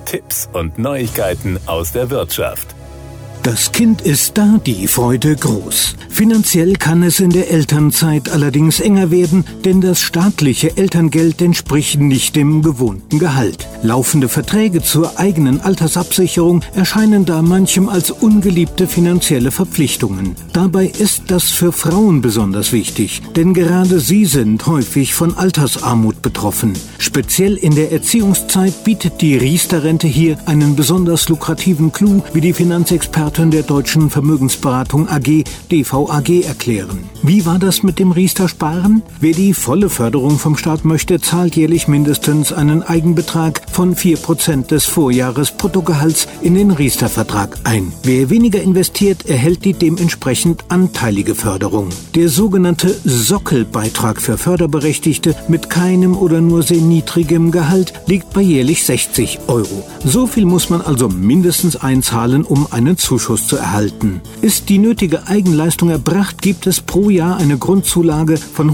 Tipps und Neuigkeiten aus der Wirtschaft. Das Kind ist da, die Freude groß. Finanziell kann es in der Elternzeit allerdings enger werden, denn das staatliche Elterngeld entspricht nicht dem gewohnten Gehalt. Laufende Verträge zur eigenen Altersabsicherung erscheinen da manchem als ungeliebte finanzielle Verpflichtungen. Dabei ist das für Frauen besonders wichtig, denn gerade sie sind häufig von Altersarmut betroffen. Speziell in der Erziehungszeit bietet die Riester-Rente hier einen besonders lukrativen Clou, wie die Finanzexperten der Deutschen Vermögensberatung AG, DVAG, erklären. Wie war das mit dem Riester-Sparen? Wer die volle Förderung vom Staat möchte, zahlt jährlich mindestens einen Eigenbetrag von 4% des Vorjahresbruttogehalts in den Riester-Vertrag ein. Wer weniger investiert, erhält die dementsprechend anteilige Förderung. Der sogenannte Sockelbeitrag für Förderberechtigte mit keinem oder nur sehr niedrigem Gehalt liegt bei jährlich 60 €. So viel muss man also mindestens einzahlen, um einen Zuschuss zu erhalten. Ist die nötige Eigenleistung erbracht, gibt es pro Jahr eine Grundzulage von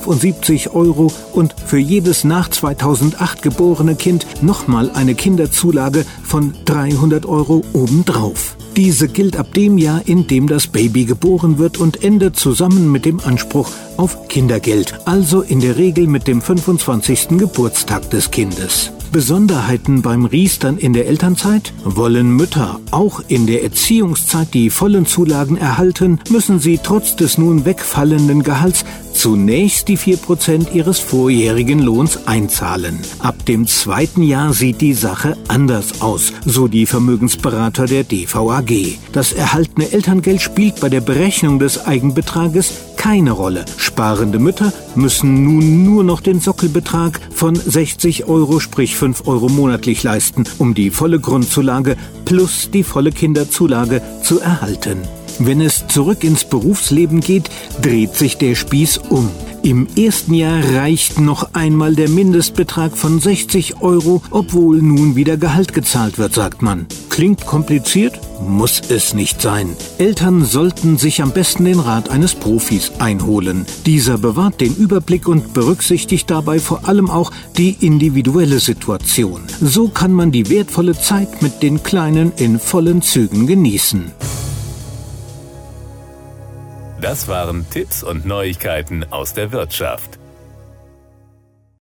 175 € und für jedes nach 2008 geborene Kind nochmal eine Kinderzulage von 300 € obendrauf. Diese gilt ab dem Jahr, in dem das Baby geboren wird und endet zusammen mit dem Anspruch auf Kindergeld, also in der Regel mit dem 25. Geburtstag des Kindes. Besonderheiten beim Riestern in der Elternzeit? Wollen Mütter auch in der Erziehungszeit die vollen Zulagen erhalten, müssen sie trotz des nun wegfallenden Gehalts zunächst die 4% ihres vorjährigen Lohns einzahlen. Ab dem 2. Jahr sieht die Sache anders aus, so die Vermögensberater der DVAG. Das erhaltene Elterngeld spielt bei der Berechnung des Eigenbetrages keine Rolle. Sparende Mütter müssen nun nur noch den Sockelbetrag von 60 €, sprich 5 € monatlich leisten, um die volle Grundzulage plus die volle Kinderzulage zu erhalten. Wenn es zurück ins Berufsleben geht, dreht sich der Spieß um. Im ersten Jahr reicht noch einmal der Mindestbetrag von 60 €, obwohl nun wieder Gehalt gezahlt wird, sagt man. Klingt kompliziert? Muss es nicht sein. Eltern sollten sich am besten den Rat eines Profis einholen. Dieser bewahrt den Überblick und berücksichtigt dabei vor allem auch die individuelle Situation. So kann man die wertvolle Zeit mit den Kleinen in vollen Zügen genießen. Das waren Tipps und Neuigkeiten aus der Wirtschaft.